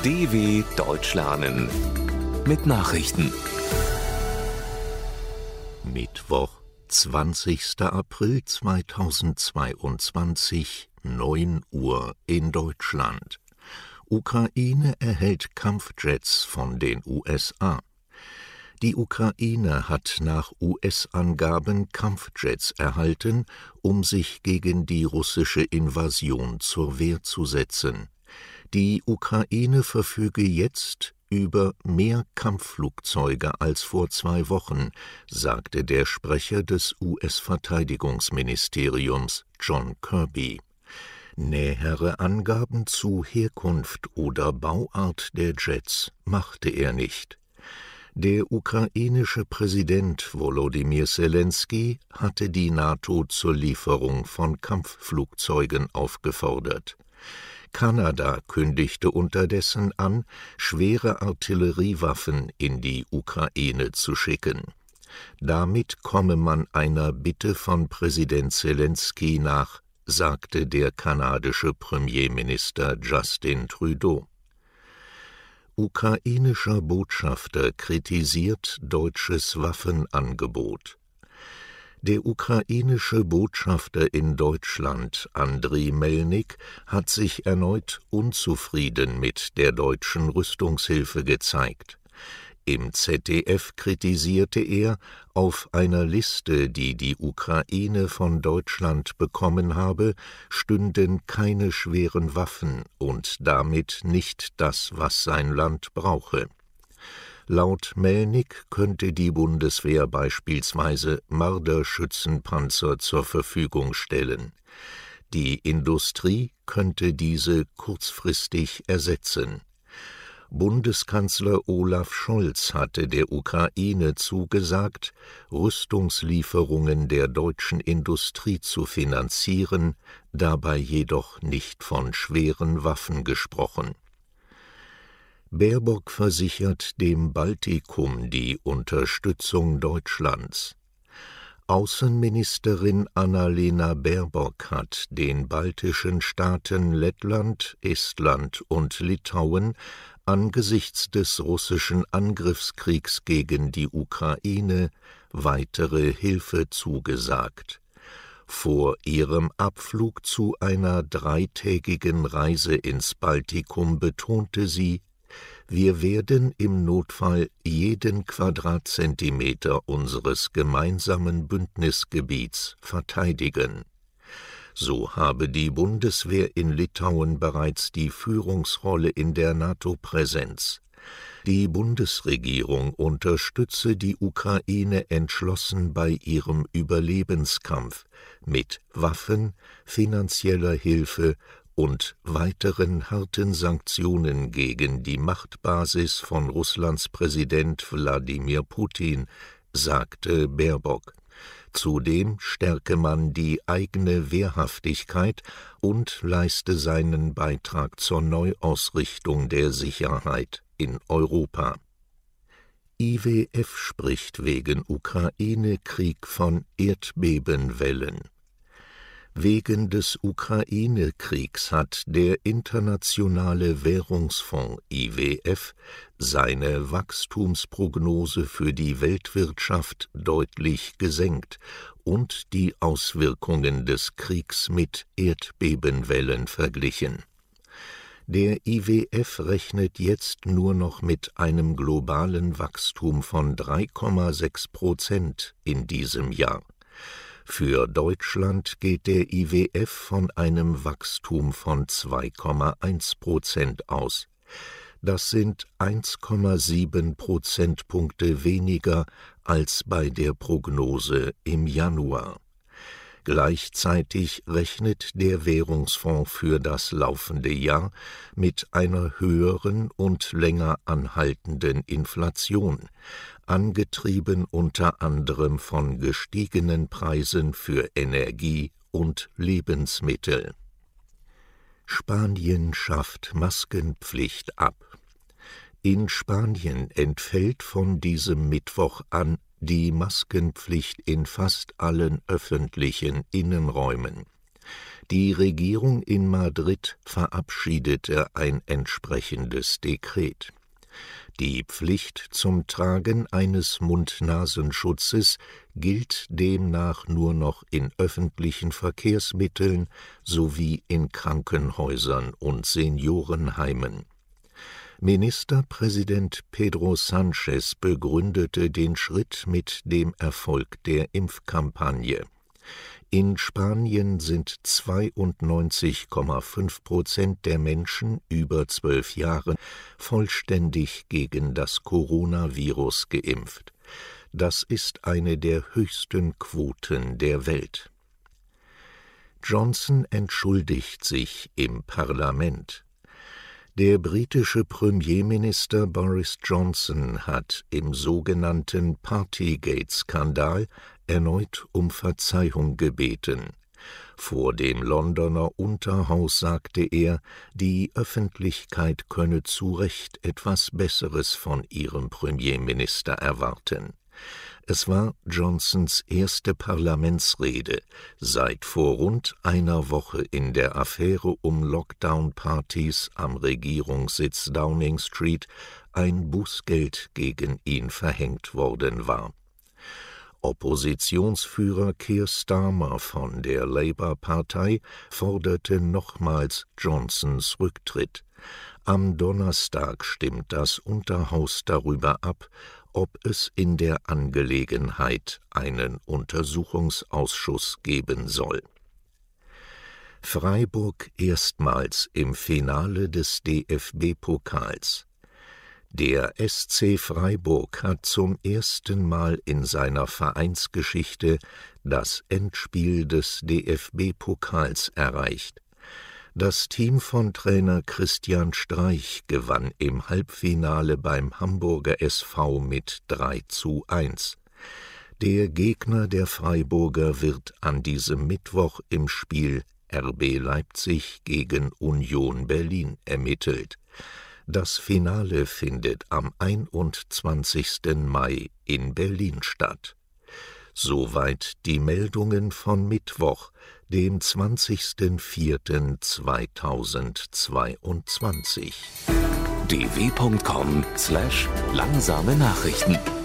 DW Deutsch lernen mit Nachrichten. Mittwoch, 20. April 2022, 9 Uhr in Deutschland. Ukraine erhält Kampfjets von den USA. Die Ukraine hat nach US-Angaben Kampfjets erhalten, um sich gegen die russische Invasion zur Wehr zu setzen. Die Ukraine verfüge jetzt über mehr Kampfflugzeuge als vor 2 Wochen, sagte der Sprecher des US-Verteidigungsministeriums John Kirby. Nähere Angaben zu Herkunft oder Bauart der Jets machte er nicht. Der ukrainische Präsident Volodymyr Zelensky hatte die NATO zur Lieferung von Kampfflugzeugen aufgefordert. Kanada kündigte unterdessen an, schwere Artilleriewaffen in die Ukraine zu schicken. Damit komme man einer Bitte von Präsident Zelensky nach, sagte der kanadische Premierminister Justin Trudeau. Ukrainischer Botschafter kritisiert deutsches Waffenangebot. Der ukrainische Botschafter in Deutschland, Andriy Melnik, hat sich erneut unzufrieden mit der deutschen Rüstungshilfe gezeigt. Im ZDF kritisierte er, auf einer Liste, die die Ukraine von Deutschland bekommen habe, stünden keine schweren Waffen und damit nicht das, was sein Land brauche. Laut Melnik könnte die Bundeswehr beispielsweise Marder-Schützenpanzer zur Verfügung stellen. Die Industrie könnte diese kurzfristig ersetzen. Bundeskanzler Olaf Scholz hatte der Ukraine zugesagt, Rüstungslieferungen der deutschen Industrie zu finanzieren, dabei jedoch nicht von schweren Waffen gesprochen. Baerbock versichert dem Baltikum die Unterstützung Deutschlands. Außenministerin Annalena Baerbock hat den baltischen Staaten Lettland, Estland und Litauen angesichts des russischen Angriffskriegs gegen die Ukraine weitere Hilfe zugesagt. Vor ihrem Abflug zu einer 3-tägigen Reise ins Baltikum betonte sie: Wir werden im Notfall jeden Quadratzentimeter unseres gemeinsamen Bündnisgebiets verteidigen. So habe die Bundeswehr in Litauen bereits die Führungsrolle in der NATO-Präsenz. Die Bundesregierung unterstütze die Ukraine entschlossen bei ihrem Überlebenskampf mit Waffen, finanzieller Hilfe und weiteren harten Sanktionen gegen die Machtbasis von Russlands Präsident Wladimir Putin, sagte Baerbock. Zudem stärke man die eigene Wehrhaftigkeit und leiste seinen Beitrag zur Neuausrichtung der Sicherheit in Europa. IWF spricht wegen Ukraine-Krieg von Erdbebenwellen. Wegen des Ukraine-Kriegs hat der Internationale Währungsfonds IWF seine Wachstumsprognose für die Weltwirtschaft deutlich gesenkt und die Auswirkungen des Kriegs mit Erdbebenwellen verglichen. Der IWF rechnet jetzt nur noch mit einem globalen Wachstum von 3,6% in diesem Jahr. Für Deutschland geht der IWF von einem Wachstum von 2,1% aus. Das sind 1,7 Prozentpunkte weniger als bei der Prognose im Januar. Gleichzeitig rechnet der Währungsfonds für das laufende Jahr mit einer höheren und länger anhaltenden Inflation, angetrieben unter anderem von gestiegenen Preisen für Energie und Lebensmittel. Spanien schafft Maskenpflicht ab. In Spanien entfällt von diesem Mittwoch an die Maskenpflicht in fast allen öffentlichen Innenräumen. Die Regierung in Madrid verabschiedete ein entsprechendes Dekret. Die Pflicht zum Tragen eines Mund-Nasenschutzes gilt demnach nur noch in öffentlichen Verkehrsmitteln sowie in Krankenhäusern und Seniorenheimen. Ministerpräsident Pedro Sánchez begründete den Schritt mit dem Erfolg der Impfkampagne. In Spanien sind 92,5% der Menschen über 12 Jahre vollständig gegen das Coronavirus geimpft. Das ist eine der höchsten Quoten der Welt. Johnson entschuldigt sich im Parlament. Der britische Premierminister Boris Johnson hat im sogenannten Partygate-Skandal erneut um Verzeihung gebeten. Vor dem Londoner Unterhaus sagte er, die Öffentlichkeit könne zu Recht etwas Besseres von ihrem Premierminister erwarten. Es war Johnsons erste Parlamentsrede seit vor rund einer Woche in der Affäre um Lockdown-Partys am Regierungssitz Downing Street ein Bußgeld gegen ihn verhängt worden war. Oppositionsführer Keir Starmer von der Labour-Partei forderte nochmals Johnsons Rücktritt. Am Donnerstag stimmt das Unterhaus darüber ab, ob es in der Angelegenheit einen Untersuchungsausschuss geben soll. Freiburg erstmals im Finale des DFB-Pokals. Der SC Freiburg hat zum ersten Mal in seiner Vereinsgeschichte das Endspiel des DFB-Pokals erreicht. Das Team von Trainer Christian Streich gewann im Halbfinale beim Hamburger SV mit 3:1. Der Gegner der Freiburger wird an diesem Mittwoch im Spiel RB Leipzig gegen Union Berlin ermittelt. Das Finale findet am 21. Mai in Berlin statt. Soweit die Meldungen von Mittwoch, dem 20.04.2022. dw.com/langsame Nachrichten